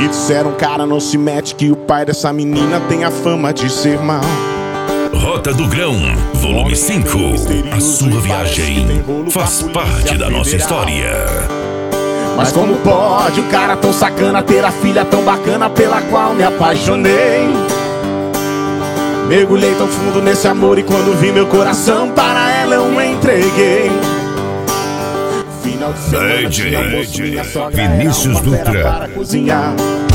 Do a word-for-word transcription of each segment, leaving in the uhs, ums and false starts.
disseram, cara, não se mete, que o pai dessa menina tem a fama de ser mal. Rota do Grão, volume cinco. A sua viagem faz parte da nossa história. Mas como pode um cara tão sacana ter a filha tão bacana pela qual me apaixonei? Mergulhei tão fundo nesse amor e quando vi meu coração para ela eu me entreguei. Final de semana tinha almoço, minha sogra Vinícius Dutra para cozinhar.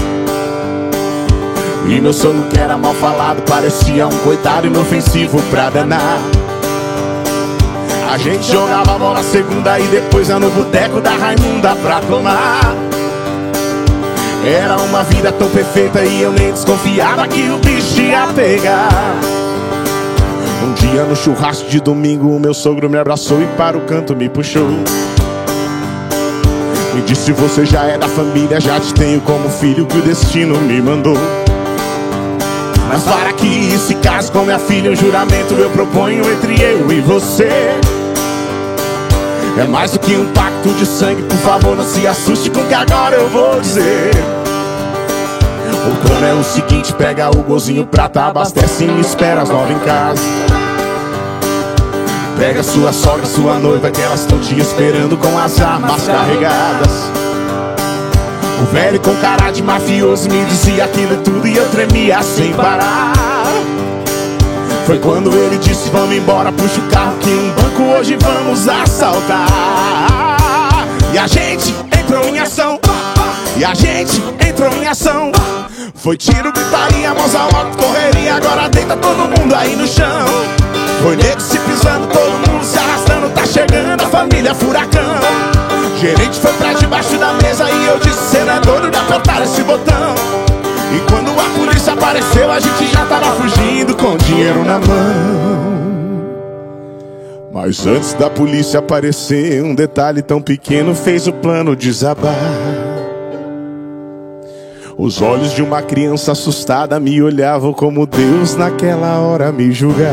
E meu sogro, que era mal falado, parecia um coitado inofensivo pra danar. A gente jogava bola segunda e depois ia no boteco da Raimunda pra tomar. Era uma vida tão perfeita e eu nem desconfiava que o bicho ia pegar. Um dia no churrasco de domingo o meu sogro me abraçou e para o canto me puxou. Me disse, você já é da família, já te tenho como filho que o destino me mandou. Mas para que se case com minha filha, um juramento eu proponho entre eu e você. É mais do que um pacto de sangue, por favor não se assuste com o que agora eu vou dizer. O plano é o seguinte, pega o golzinho prata, abastece e me espera às nove em casa. Pega sua sogra, sua noiva, que elas estão te esperando com as armas carregadas. O velho com cara de mafioso me dizia aquilo tudo e eu tremia sem parar. Foi quando ele disse, vamos embora, puxa o carro que um banco hoje vamos assaltar. E a gente entrou em ação, e a gente entrou em ação. Foi tiro, gritaria, mãos ao alto, correria, agora deita todo mundo aí no chão. Foi nego se pisando, todo mundo se arrastando, tá chegando a família Furacão. Gerente foi pra debaixo da mesa e eu disse, cê não é doido de apertar esse botão. E quando a polícia apareceu, a gente já tava fugindo com dinheiro na mão. Mas antes da polícia aparecer, um detalhe tão pequeno fez o plano desabar. Os olhos de uma criança assustada me olhavam como Deus naquela hora me julgar.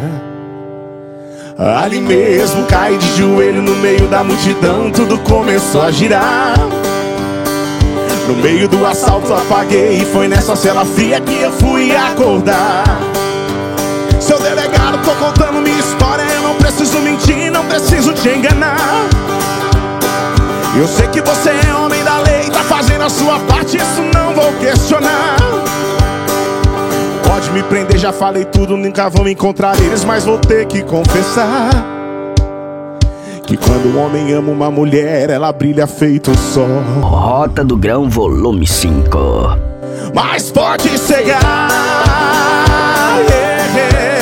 Ali mesmo caí de joelho no meio da multidão, tudo começou a girar. No meio do assalto apaguei e foi nessa cela fria que eu fui acordar. Seu delegado, tô contando minha história, eu não preciso mentir, não preciso te enganar. Eu sei que você é homem da lei, tá fazendo a sua parte, isso não vou questionar. Pode me prender, já falei tudo, nunca vão me encontrar eles, mas vou ter que confessar que quando o homem ama uma mulher, ela brilha feito o sol. Rota do Grão, volume cinco. Mas pode cegar, yeah, yeah.